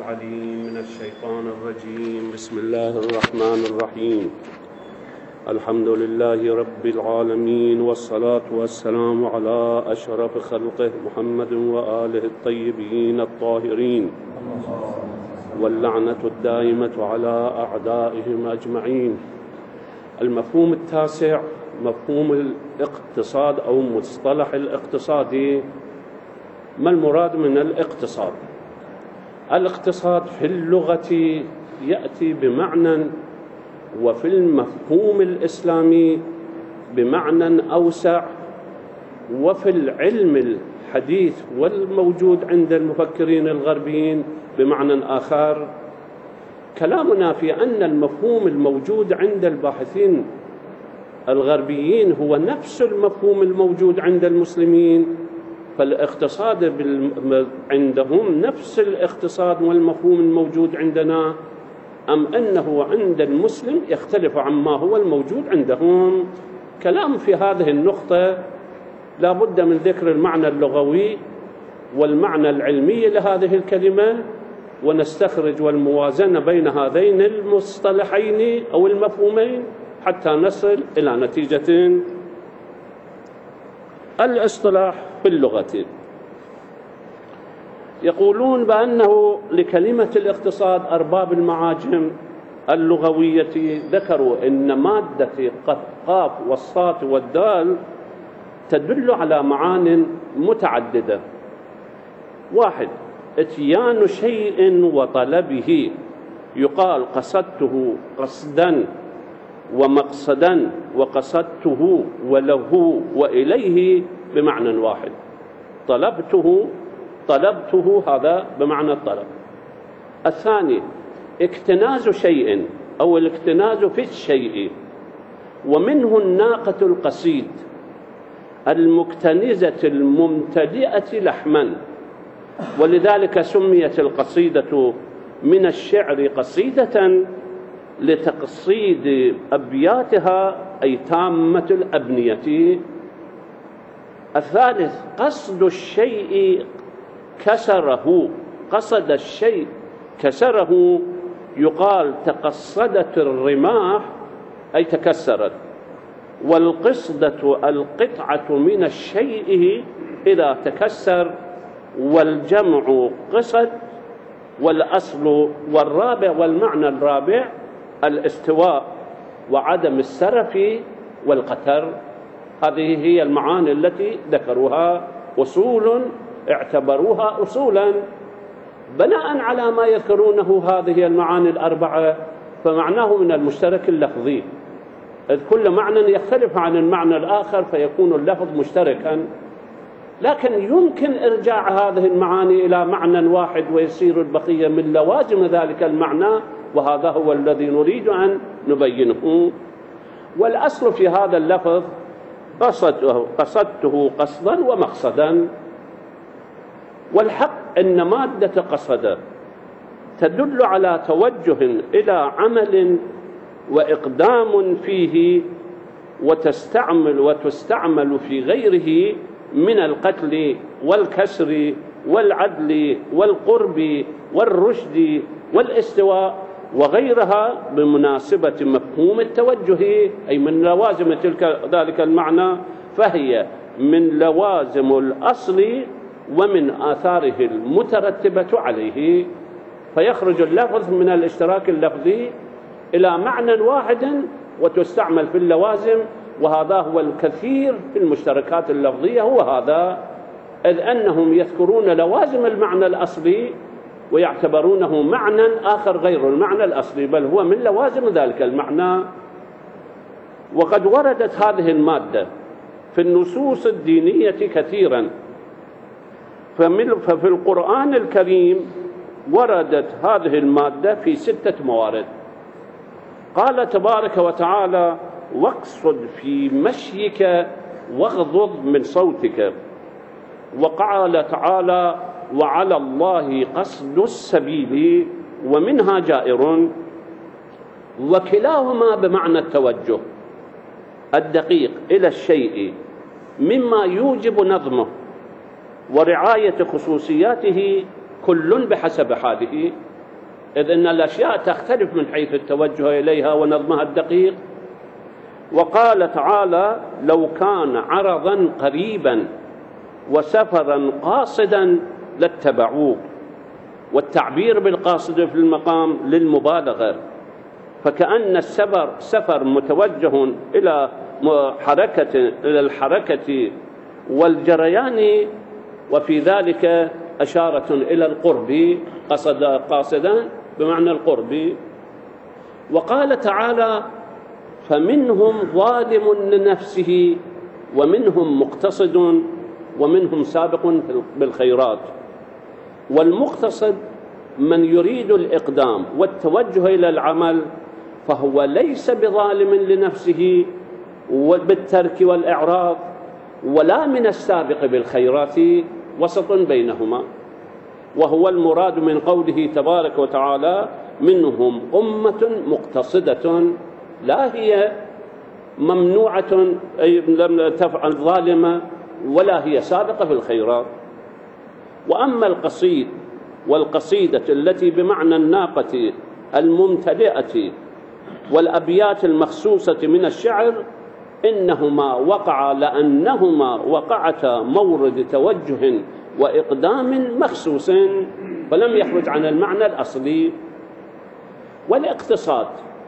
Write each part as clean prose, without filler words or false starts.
العليم من الشيطان الرجيم. بسم الله الرحمن الرحيم. الحمد لله رب العالمين، والصلاة والسلام على أشرف خلقه محمد وآله الطيبين الطاهرين، واللعنة الدائمة على أعدائهم أجمعين. المفهوم التاسع مفهوم الاقتصاد أو مصطلح الاقتصادي. ما المراد من الاقتصاد؟ الاقتصاد في اللغة يأتي بمعنى، وفي المفهوم الإسلامي بمعنى أوسع، وفي العلم الحديث والموجود عند المفكرين الغربيين بمعنى آخر. كلامنا في أن المفهوم الموجود عند الباحثين الغربيين هو نفس المفهوم الموجود عند المسلمين، فالاقتصاد عندهم نفس الاقتصاد والمفهوم الموجود عندنا، أم أنه عند المسلم يختلف عما هو الموجود عندهم؟ كلام في هذه النقطة لا بد من ذكر المعنى اللغوي والمعنى العلمي لهذه الكلمة، ونستخرج والموازنة بين هذين المصطلحين أو المفهومين حتى نصل إلى نتيجة. الاصطلاح في اللغة يقولون بأنه لكلمة الاقتصاد أرباب المعاجم اللغوية ذكروا إن مادة قاف والصاد والدال تدل على معان متعددة. واحد، اتيان شيء وطلبه، يقال قصدته قصدا ومقصدا، وقصدته وله وإليه بمعنى واحد. طلبته هذا بمعنى الطلب. الثاني، اكتناز شيء أو الاكتناز في الشيء، ومنه الناقة القصيد المكتنزة الممتلئة لحما، ولذلك سميت القصيدة من الشعر قصيدة لتقصيد أبياتها أي تامة الأبنية. الثالث، قصد الشيء كسره، قصد الشيء كسره، يقال تقصدت الرماح أي تكسرت. والقصدة القطعة من الشيء إذا تكسر، والجمع قصد والأصل. والرابع والمعنى الرابع الاستواء وعدم السرف والقتر. هذه هي المعاني التي ذكروها أصول، اعتبروها أصولا بناء على ما يذكرونه. هذه المعاني الأربعة فمعناه من المشترك اللفظي، إذ كل معنى يختلف عن المعنى الآخر فيكون اللفظ مشتركا، لكن يمكن إرجاع هذه المعاني إلى معنى واحد ويصير البقية من لوازم ذلك المعنى، وهذا هو الذي نريد أن نبينه. والأصل في هذا اللفظ قصدته قصدا ومقصدا. والحق أن مادة قصد تدل على توجه إلى عمل وإقدام فيه، وتستعمل في غيره من القتل والكسر والعدل والقرب والرشد والاستواء وغيرها بمناسبة مفهوم التوجه، أي من لوازم ذلك المعنى، فهي من لوازم الأصل ومن آثاره المترتبة عليه. فيخرج اللفظ من الاشتراك اللفظي إلى معنى واحد وتستعمل في اللوازم، وهذا هو الكثير في المشتركات اللفظية، هو هذا، إذ أنهم يذكرون لوازم المعنى الأصلي ويعتبرونه معنى آخر غير المعنى الأصلي، بل هو من لوازم ذلك المعنى. وقد وردت هذه المادة في النصوص الدينية كثيرا، ففي القرآن الكريم وردت هذه المادة في 6 موارد. قال تبارك وتعالى: واقصد في مشيك واغضض من صوتك. وقال تعالى: وعلى الله قصد السبيل ومنها جائر. وكلاهما بمعنى التوجه الدقيق إلى الشيء مما يوجب نظمه ورعاية خصوصياته كل بحسب حاله. إذ أن الأشياء تختلف من حيث التوجه إليها ونظمها الدقيق. وقال تعالى: لو كان عرضا قريبا وسفرا قاصدا لاتبعوه، والتعبير بالقاصد في المقام للمبالغة، فكأن السفر متوجه إلى الحركة والجريان، وفي ذلك أشارة إلى القرب، قاصدا بمعنى القرب. وقال تعالى: فمنهم ظالم لنفسه ومنهم مقتصد ومنهم سابق بالخيرات. والمقتصد من يريد الإقدام والتوجه إلى العمل، فهو ليس بظالم لنفسه بالترك والإعراض، ولا من السابق بالخيرات، وسط بينهما. وهو المراد من قوله تبارك وتعالى: منهم أمة مقتصدة، لا هي ممنوعة أي لم تفعل ظالمة، ولا هي سابقة في الخيرات. وأما القصيد والقصيدة التي بمعنى الناقة الممتلئة والأبيات المخصوصة من الشعر، إنهما لأنهما وقعتا مورد توجه وإقدام مخصوص، فلم يخرج عن المعنى الأصلي. والاقتصاد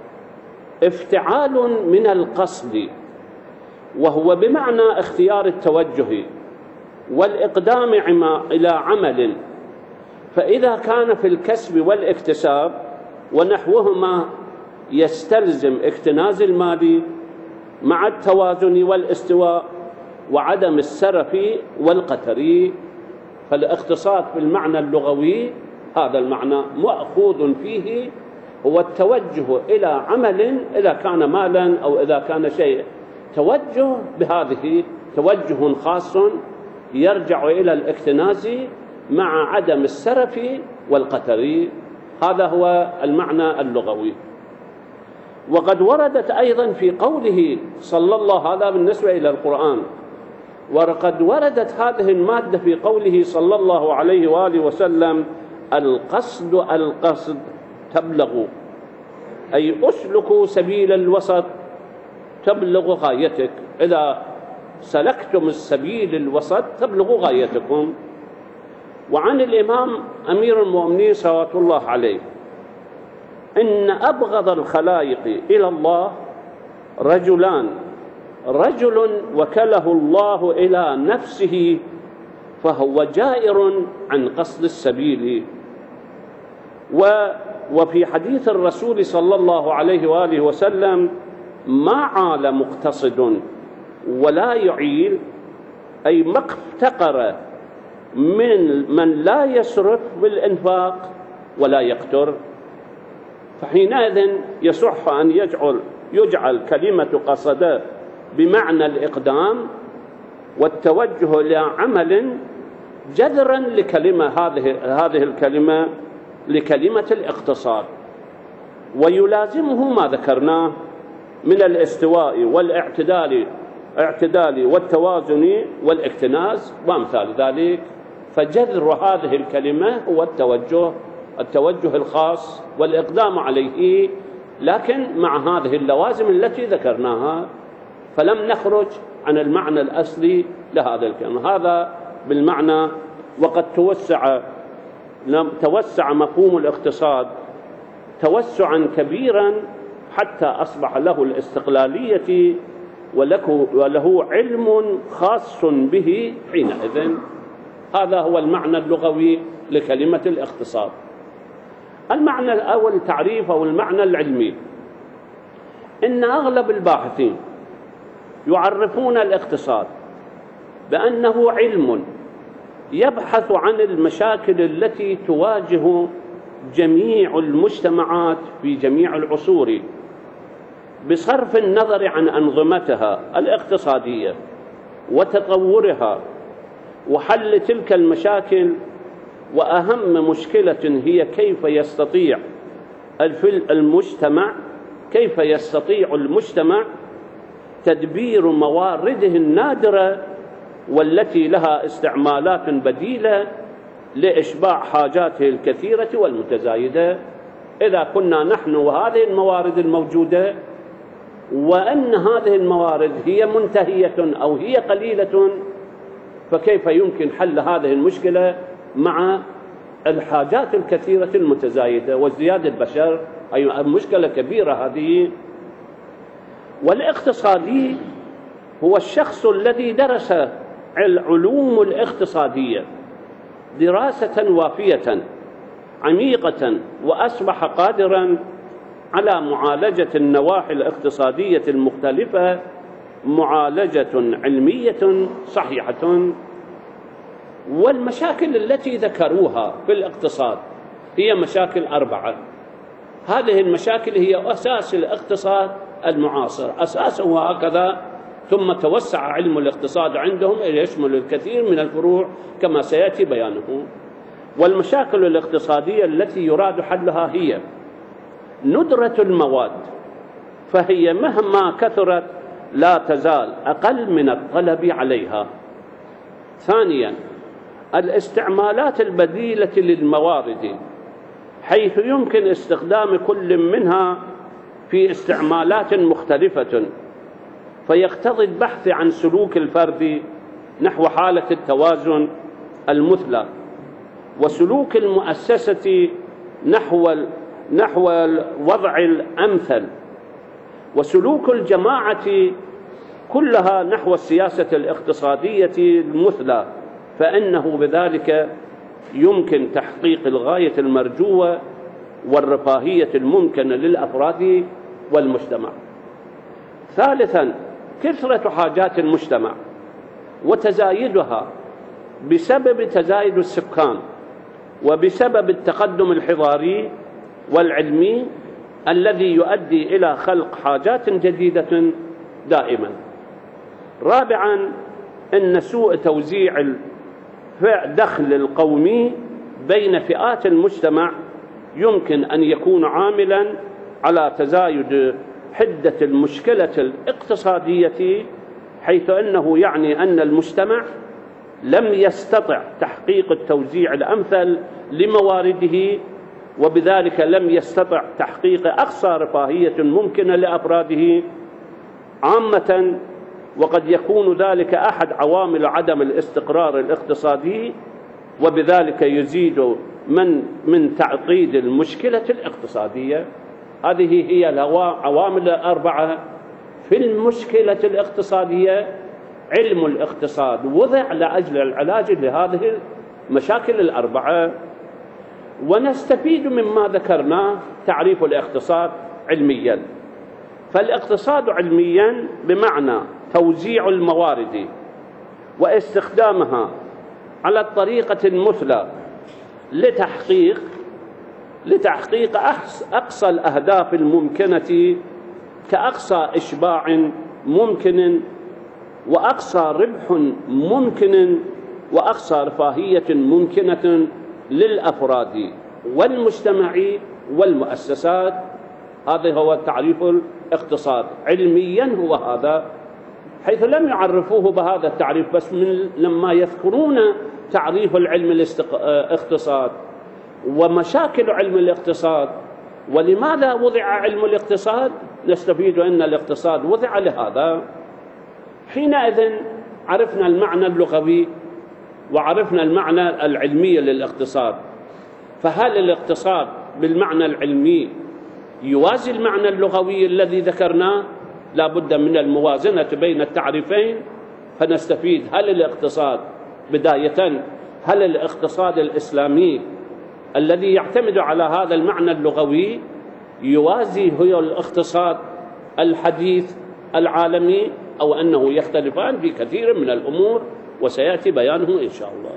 افتعال من القصد، وهو بمعنى اختيار التوجه والإقدام إلى عمل. فإذا كان في الكسب والاكتساب ونحوهما يستلزم اكتناز المال مع التوازن والاستواء وعدم السرف والقتر، فالاقتصاد بالمعنى اللغوي هذا المعنى مأخوذ فيه هو التوجه إلى عمل، إذا كان مالا أو إذا كان شيء، توجه بهذه توجه خاص يرجع إلى الاكتناز مع عدم السرف والقتر. هذا هو المعنى اللغوي. وقد وردت أيضا في قوله صلى الله، هذا بالنسبة إلى القرآن، وقد وردت هذه المادة في قوله صلى الله عليه وآله وسلم: القصد تبلغ، أي أسلكوا سبيل الوسط تبلغ غايتك. إذا سلكتم السبيل الوسط تبلغ غايتكم. وعن الإمام أمير المؤمنين صلوات الله عليه: إن أبغض الخلائق إلى الله رجلان، رجل وكله الله إلى نفسه فهو جائر عن قصد السبيل. وفي حديث الرسول صلى الله عليه وآله وسلم: ما عال مقتصد ولا يعيل، أي ما افتقر من لا يسرف بالإنفاق ولا يقتر. فحينئذ يصح أن يجعل كلمة قصد بمعنى الإقدام والتوجه إلى عمل جذرا لكلمة هذه الكلمة لكلمة الاقتصاد. ويلازمه ما ذكرناه من الاستواء والاعتدال والتوازن والاكتناز وأمثال ذلك. فجذر هذه الكلمة هو التوجه الخاص والإقدام عليه، لكن مع هذه اللوازم التي ذكرناها، فلم نخرج عن المعنى الأصلي لهذا الكلمة. هذا بالمعنى. وقد توسع مفهوم الاقتصاد توسعا كبيرا حتى أصبح له الاستقلالية وله علم خاص به حينئذ. هذا هو المعنى اللغوي لكلمة الاقتصاد. المعنى الأول تعريف أو المعنى العلمي: إن أغلب الباحثين يعرفون الاقتصاد بأنه علم يبحث عن المشاكل التي تواجه جميع المجتمعات في جميع العصور، بصرف النظر عن أنظمتها الاقتصادية وتطورها وحل تلك المشاكل. وأهم مشكلة هي كيف يستطيع المجتمع تدبير موارده النادرة والتي لها استعمالات بديلة لإشباع حاجاته الكثيرة والمتزايدة. إذا كنا نحن وهذه الموارد الموجودة، وأن هذه الموارد هي منتهية أو هي قليلة، فكيف يمكن حل هذه المشكلة مع الحاجات الكثيرة المتزايدة وازدياد البشر؟ أي مشكلة كبيرة هذه. والاقتصادي هو الشخص الذي درس العلوم الاقتصادية دراسة وافية عميقة، وأصبح قادرا على معالجة النواحي الاقتصادية المختلفة معالجة علمية صحيحة. والمشاكل التي ذكروها في الاقتصاد هي مشاكل 4. هذه المشاكل هي أساس الاقتصاد المعاصر، أساسه هكذا، ثم توسع علم الاقتصاد عندهم يشمل الكثير من الفروع كما سيأتي بيانه. والمشاكل الاقتصادية التي يراد حلها هي ندرة المواد، فهي مهما كثرت لا تزال أقل من الطلب عليها. ثانيا، الاستعمالات البديلة للموارد، حيث يمكن استخدام كل منها في استعمالات مختلفة، فيقتضي البحث عن سلوك الفرد نحو حالة التوازن المثلى، وسلوك المؤسسة نحو الوضع الأمثل، وسلوك الجماعة كلها نحو السياسة الاقتصادية المثلى، فإنه بذلك يمكن تحقيق الغاية المرجوة والرفاهية الممكنة للأفراد والمجتمع. ثالثا، كثرة حاجات المجتمع وتزايدها بسبب تزايد السكان وبسبب التقدم الحضاري والعلمي الذي يؤدي إلى خلق حاجات جديدة دائما. رابعا، أن سوء توزيع الدخل القومي بين فئات المجتمع يمكن أن يكون عاملا على تزايد حدة المشكلة الاقتصادية، حيث أنه يعني أن المجتمع لم يستطع تحقيق التوزيع الأمثل لموارده، وبذلك لم يستطع تحقيق أقصى رفاهية ممكنة لأفراده عامة، وقد يكون ذلك أحد عوامل عدم الاستقرار الاقتصادي، وبذلك يزيد من تعقيد المشكلة الاقتصادية. هذه هي العوامل 4 في المشكلة الاقتصادية. علم الاقتصاد وضع لأجل العلاج لهذه المشاكل 4. ونستفيد مما ذكرناه تعريف الاقتصاد علميا. فالاقتصاد علميا بمعنى توزيع الموارد واستخدامها على الطريقة المثلى لتحقيق أقصى الأهداف الممكنة، كأقصى إشباع ممكن، وأقصى ربح ممكن، وأقصى رفاهية ممكنة للأفراد والمجتمع والمؤسسات. هذا هو تعريف الاقتصاد علميا، هو هذا، حيث لم يعرفوه بهذا التعريف، بس لما يذكرون تعريف العلم الاقتصاد ومشاكل علم الاقتصاد ولماذا وضع علم الاقتصاد، نستفيد أن الاقتصاد وضع لهذا. حينئذ عرفنا المعنى اللغوي وعرفنا المعنى العلمي للاقتصاد. فهل الاقتصاد بالمعنى العلمي يوازي المعنى اللغوي الذي ذكرناه؟ لا بد من الموازنة بين التعريفين، فنستفيد هل الاقتصاد بداية، هل الاقتصاد الإسلامي الذي يعتمد على هذا المعنى اللغوي يوازي هو الاقتصاد الحديث العالمي، أو أنه يختلفان في كثير من الأمور، وسيأتي بيانه إن شاء الله.